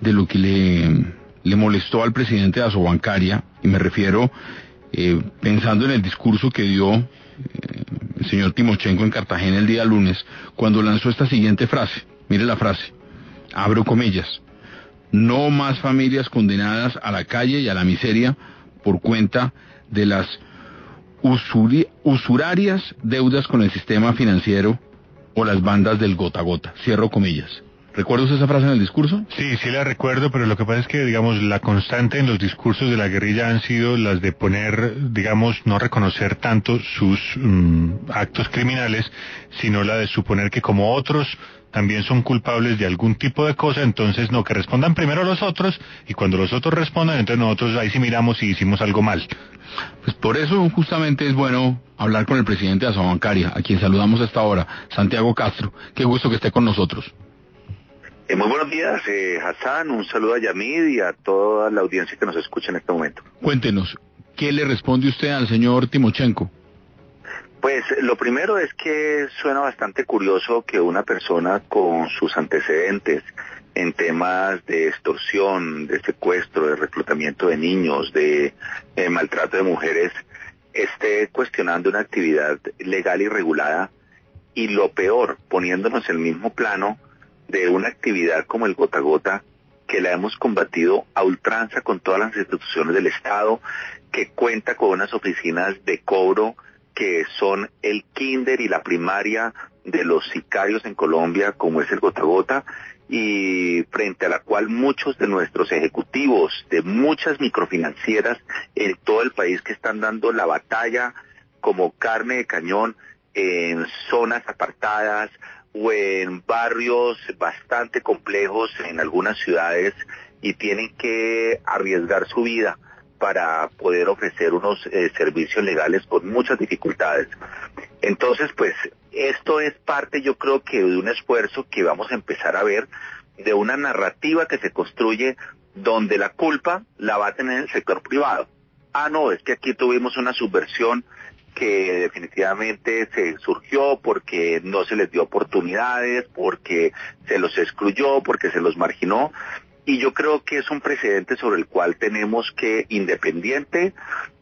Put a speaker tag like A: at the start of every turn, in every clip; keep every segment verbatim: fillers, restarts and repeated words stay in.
A: de lo que le, le molestó al presidente de Asobancaria, y me refiero eh, pensando en el discurso que dio eh, el señor Timochenko en Cartagena el día lunes, cuando lanzó esta siguiente frase. Mire la frase, abro comillas: no más familias condenadas a la calle y a la miseria por cuenta de las usuri- usurarias deudas con el sistema financiero o las bandas del gota a gota. Cierro comillas. ¿Recuerda usted esa frase en el discurso?
B: Sí, sí la recuerdo, pero lo que pasa es que, digamos, la constante en los discursos de la guerrilla han sido las de poner, digamos, no reconocer tanto sus um, actos criminales, sino la de suponer que como otros también son culpables de algún tipo de cosa, entonces no, que respondan primero los otros, y cuando los otros respondan, entonces nosotros ahí sí miramos si hicimos algo mal.
A: Pues por eso justamente es bueno hablar con el presidente de Asobancaria, a quien saludamos a esta hora, Santiago Castro. Qué gusto que esté con nosotros.
C: Eh, muy buenos días, eh, Hassan, un saludo a Yamid y a toda la audiencia que nos escucha en este momento.
A: Cuéntenos, ¿qué le responde usted al señor Timochenko?
C: Pues lo primero es que suena bastante curioso que una persona con sus antecedentes en temas de extorsión, de secuestro, de reclutamiento de niños, de eh, maltrato de mujeres, esté cuestionando una actividad legal y regulada, y lo peor, poniéndonos en el mismo plano de una actividad como el gota a gota, que la hemos combatido a ultranza con todas las instituciones del Estado, que cuenta con unas oficinas de cobro que son el kinder y la primaria de los sicarios en Colombia, como es el gota a gota, y frente a la cual muchos de nuestros ejecutivos de muchas microfinancieras en todo el país que están dando la batalla como carne de cañón en zonas apartadas o en barrios bastante complejos en algunas ciudades, y tienen que arriesgar su vida para poder ofrecer unos eh, servicios legales con muchas dificultades. Entonces, pues, esto es parte, yo creo que de un esfuerzo que vamos a empezar a ver, de una narrativa que se construye donde la culpa la va a tener el sector privado. Ah, no, es que aquí tuvimos una subversión que definitivamente se surgió porque no se les dio oportunidades, porque se los excluyó, porque se los marginó. Y yo creo que es un precedente sobre el cual tenemos que, independiente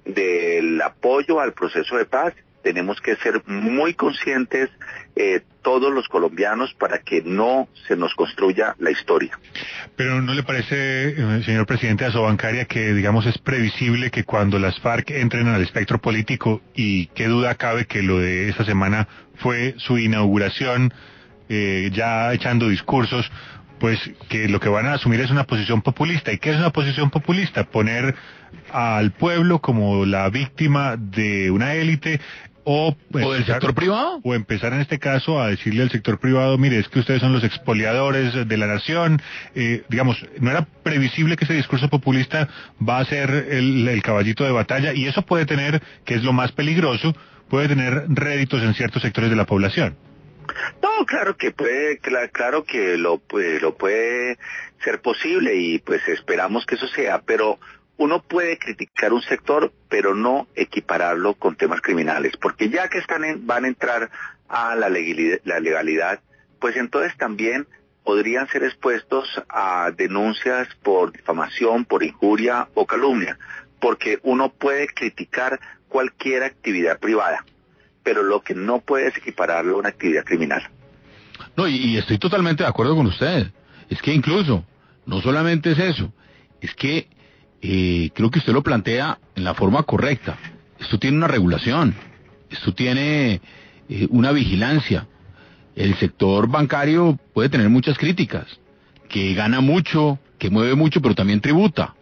C: del apoyo al proceso de paz, tenemos que ser muy conscientes eh, todos los colombianos para que no se nos construya la historia.
B: Pero ¿no le parece, señor presidente de Asobancaria, que digamos es previsible que cuando las FARC entren al espectro político, y qué duda cabe que lo de esta semana fue su inauguración, eh, ya echando discursos, pues que lo que van a asumir es una posición populista? ¿Y qué es una posición populista? Poner al pueblo como la víctima de una élite, o, pues,
A: ¿O del sector privado?
B: O empezar en este caso a decirle al sector privado, mire, es que ustedes son los expoliadores de la nación. Eh, digamos, ¿no era previsible que ese discurso populista va a ser el, el caballito de batalla? Y eso puede tener, que es lo más peligroso, puede tener réditos en ciertos sectores de la población.
C: No, claro que puede, claro, claro que lo, pues, lo puede ser posible, y pues esperamos que eso sea, pero uno puede criticar un sector, pero no equipararlo con temas criminales, porque ya que están en, van a entrar a la legalidad, la legalidad, pues entonces también podrían ser expuestos a denuncias por difamación, por injuria o calumnia, porque uno puede criticar cualquier actividad privada, pero lo que no puede es equipararlo a una actividad criminal.
A: No, y, y estoy totalmente de acuerdo con usted. Es que incluso, no solamente es eso, es que eh, creo que usted lo plantea en la forma correcta. Esto tiene una regulación, esto tiene eh, una vigilancia. El sector bancario puede tener muchas críticas, que gana mucho, que mueve mucho, pero también tributa.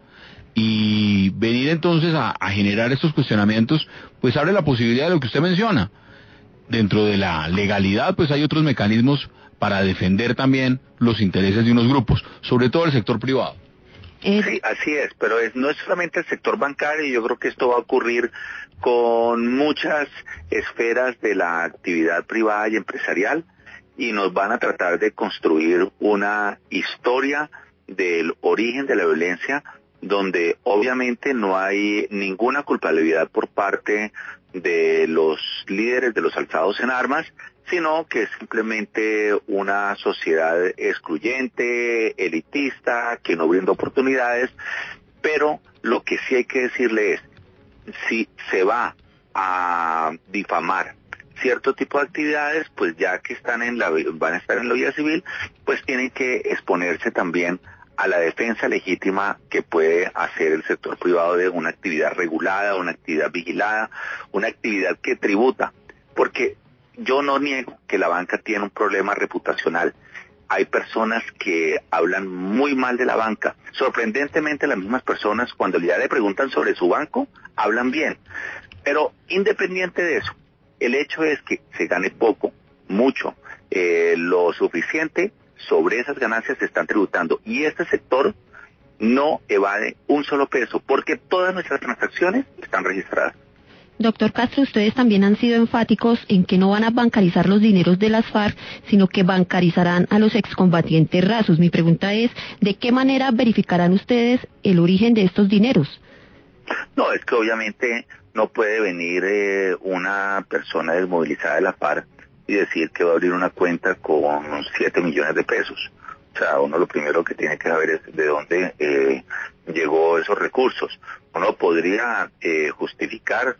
A: Y venir entonces a, a generar estos cuestionamientos, pues abre la posibilidad de lo que usted menciona. Dentro de la legalidad, pues hay otros mecanismos para defender también los intereses de unos grupos, sobre todo el sector privado.
C: Sí, así es, pero es, no es solamente el sector bancario, yo creo que esto va a ocurrir con muchas esferas de la actividad privada y empresarial, y nos van a tratar de construir una historia del origen de la violencia, donde obviamente no hay ninguna culpabilidad por parte de los líderes de los alzados en armas, sino que es simplemente una sociedad excluyente, elitista, que no brinda oportunidades, pero lo que sí hay que decirle es, si se va a difamar cierto tipo de actividades, pues ya que están en la, van a estar en la vía civil, pues tienen que exponerse también a la defensa legítima que puede hacer el sector privado de una actividad regulada, una actividad vigilada, una actividad que tributa, porque yo no niego que la banca tiene un problema reputacional. Hay personas que hablan muy mal de la banca. Sorprendentemente, las mismas personas, cuando ya le preguntan sobre su banco, hablan bien. Pero independiente de eso, el hecho es que se gane poco, mucho, eh, lo suficiente, sobre esas ganancias se están tributando. Y este sector no evade un solo peso, porque todas nuestras transacciones están registradas.
D: Doctor Castro, ustedes también han sido enfáticos en que no van a bancarizar los dineros de las FARC, sino que bancarizarán a los excombatientes rasos. Mi pregunta es, ¿de qué manera verificarán ustedes el origen de estos dineros?
C: No, es que obviamente no puede venir eh, una persona desmovilizada de la FARC y decir que va a abrir una cuenta con siete millones de pesos. O sea, uno lo primero que tiene que saber es de dónde eh, llegó esos recursos. Uno podría eh, justificar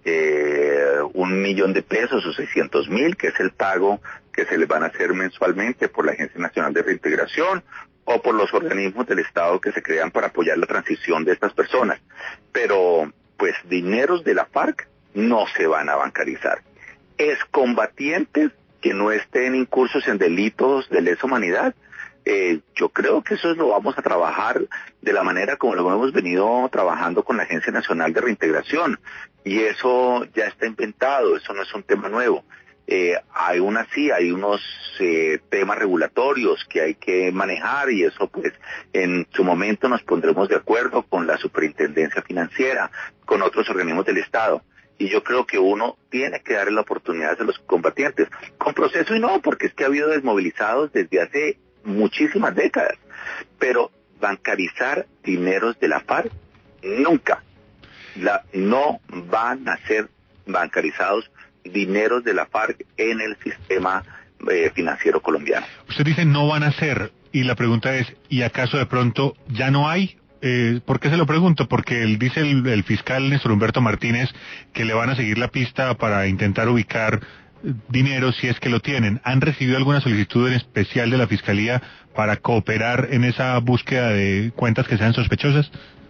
C: Eh, un millón de pesos o seiscientos mil, que es el pago que se les van a hacer mensualmente por la Agencia Nacional de Reintegración o por los organismos del Estado que se crean para apoyar la transición de estas personas. Pero, pues, dineros de la FARC no se van a bancarizar. Excombatientes que no estén incursos en delitos de lesa humanidad, Eh, yo creo que eso lo vamos a trabajar de la manera como lo hemos venido trabajando con la Agencia Nacional de Reintegración, y eso ya está inventado, eso no es un tema nuevo. Eh, hay una sí, hay unos eh, temas regulatorios que hay que manejar, y eso pues en su momento nos pondremos de acuerdo con la Superintendencia Financiera, con otros organismos del Estado. Y yo creo que uno tiene que darle la oportunidad a los combatientes, con proceso y no, porque es que ha habido desmovilizados desde hace muchísimas décadas, pero bancarizar dineros de la FARC, nunca. La, no van a ser bancarizados dineros de la FARC en el sistema eh, financiero colombiano.
B: Usted dice no van a ser, y la pregunta es, ¿y acaso de pronto ya no hay? Eh, ¿Por qué se lo pregunto? Porque él dice el, el fiscal Néstor Humberto Martínez que le van a seguir la pista para intentar ubicar dinero si es que lo tienen. ¿Han recibido alguna solicitud en especial de la Fiscalía para cooperar en esa búsqueda de cuentas que sean sospechosas?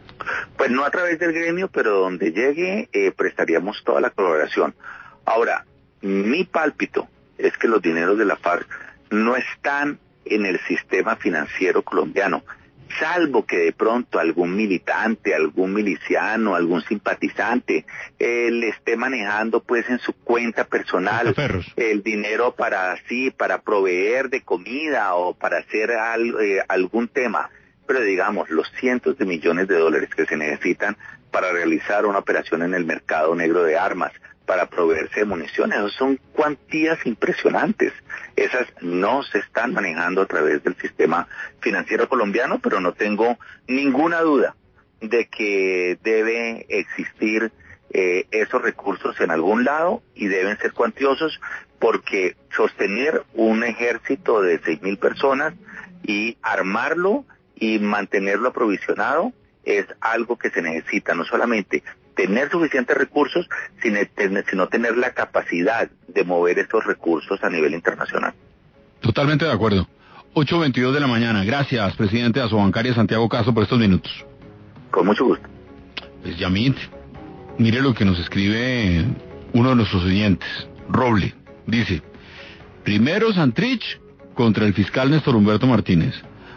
C: Pues no a través del gremio, pero donde llegue eh, prestaríamos toda la colaboración. Ahora, mi pálpito es que los dineros de la FARC no están en el sistema financiero colombiano, salvo que de pronto algún militante, algún miliciano, algún simpatizante eh, le esté manejando pues en su cuenta personal el dinero para sí, para proveer de comida o para hacer al, eh, algún tema. Pero digamos, los cientos de millones de dólares que se necesitan para realizar una operación en el mercado negro de armas, para proveerse de municiones, esos son cuantías impresionantes. Esas no se están manejando a través del sistema financiero colombiano, pero no tengo ninguna duda de que debe existir eh, esos recursos en algún lado y deben ser cuantiosos, porque sostener un ejército de seis mil personas y armarlo y mantenerlo aprovisionado es algo que se necesita, no solamente tener suficientes recursos, sino, sino tener la capacidad de mover estos recursos a nivel internacional.
A: Totalmente de acuerdo. ocho veintidós de la mañana. Gracias, presidente de Asobancaria, Santiago Castro, por estos minutos.
C: Con mucho gusto.
A: Pues Yamit, mire lo que nos escribe uno de nuestros oyentes, Roble. Dice, primero Santrich contra el fiscal Néstor Humberto Martínez.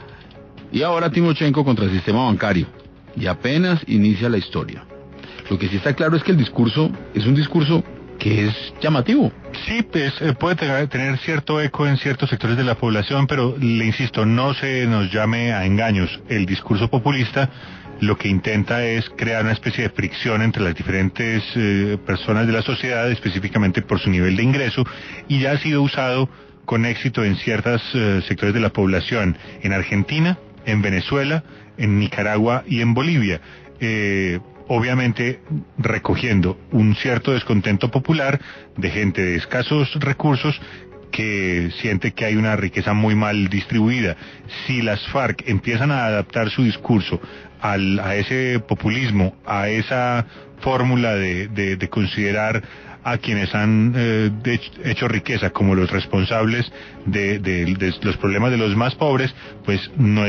A: Y ahora Timochenko contra el sistema bancario. Y apenas inicia la historia. Lo que sí está claro es que el discurso es un discurso que es llamativo.
B: Sí, pues, eh, puede tener cierto eco en ciertos sectores de la población, pero le insisto, no se nos llame a engaños. El discurso populista lo que intenta es crear una especie de fricción entre las diferentes eh, personas de la sociedad, específicamente por su nivel de ingreso, y ya ha sido usado con éxito en ciertos eh, sectores de la población, en Argentina, en Venezuela, en Nicaragua y en Bolivia. Eh, obviamente recogiendo un cierto descontento popular de gente de escasos recursos que siente que hay una riqueza muy mal distribuida. Si las FARC empiezan a adaptar su discurso al, a ese populismo, a esa fórmula de, de, de considerar a quienes han eh, de, hecho riqueza como los responsables de, de, de los problemas de los más pobres, pues no